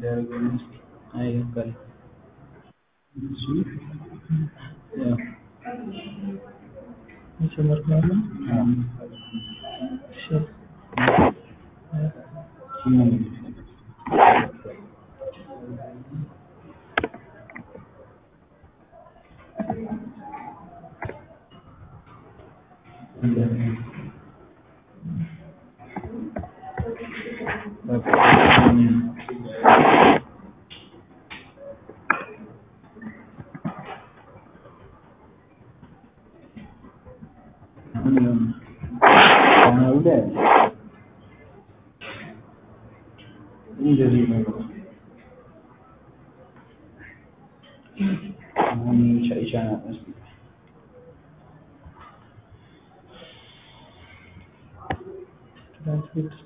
ያደረገው እስኪ አይቀር እሱ ያው ይጨመርካል። እሺ እንደዚህ ነው አሁን ይቻላል እስኪ ትራንስክሪፕት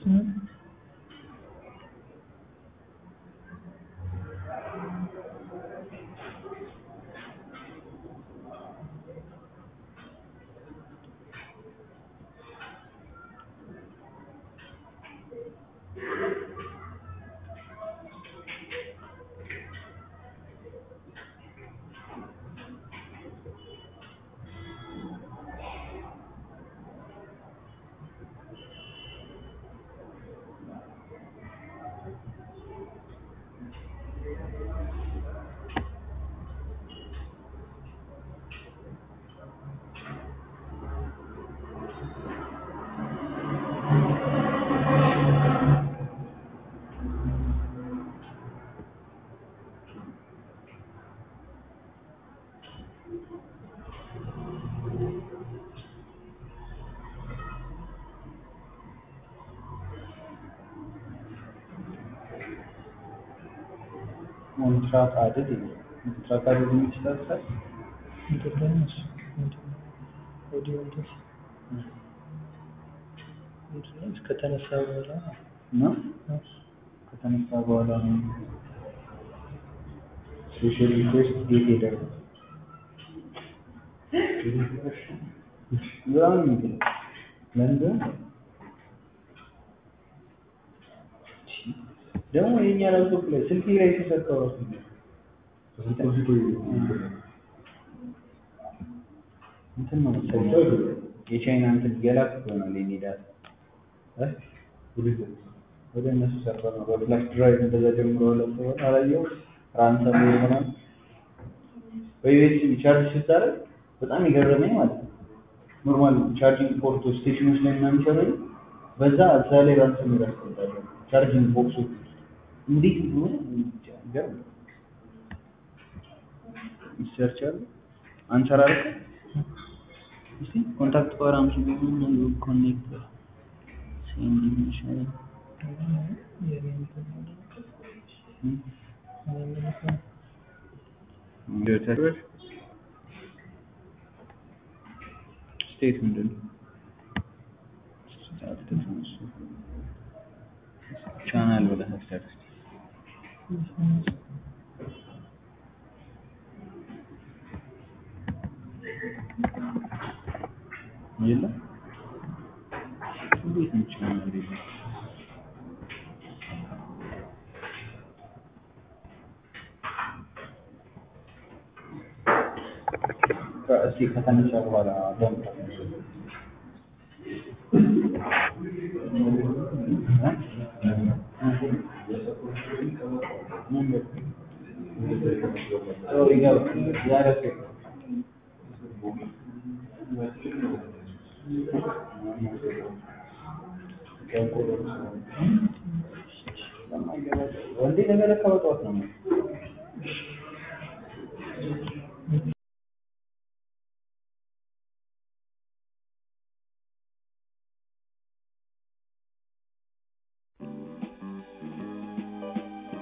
ኮንትራት አድድ ኮንትራት አድድ የሚችላል ኢንተርኔት ኦዲዮ ኢንተርኔት ከተነሳ በኋላ ነው ከተነሳ በኋላ ነው ሶሻል ሪኩዌስት ጌት ሄደር ግራም ነው ለምን ደግሞ የኛ ላፕቶፕ ላይ ስልክ ላይ ተሰካው እንትን ነው ሰው የቻይና እንትን ገላክ ይሆናል የሚዳት ወደ እነሱ ሰርቨር ነው በፍላሽ ድራይቭ እንደዛ ጀምሮ ለሰው አላየው ራንሰም ይሆናል በዩኤስቢ ቻርጅ ስታረግ በጣም ይገርመኝ ማለት ነው ኖርማል ቻርጂንግ ፖርቶች ስቴሽኖች ላይ ምናምን ይሰራሉ በዛ እዛ ላይ ራንሰም ይራስታል ቻርጂንግ ቦክሶች እንዴት ነው ገርም ይሰርቻል አንሰራርክ እስቲ ኮንታክት ፓራምስ ቢሆን ኮኔክት ሴንዲንግ ይሻላል እንደተረፈ ስቴት ምንድን ነው ቻናል ወደ ሀሳብ የለም እንዴት ነው ቻናል የለም እስኪ ከተነሳ በኋላ ደም ወንዴ ነገር ከመጣሁት ነው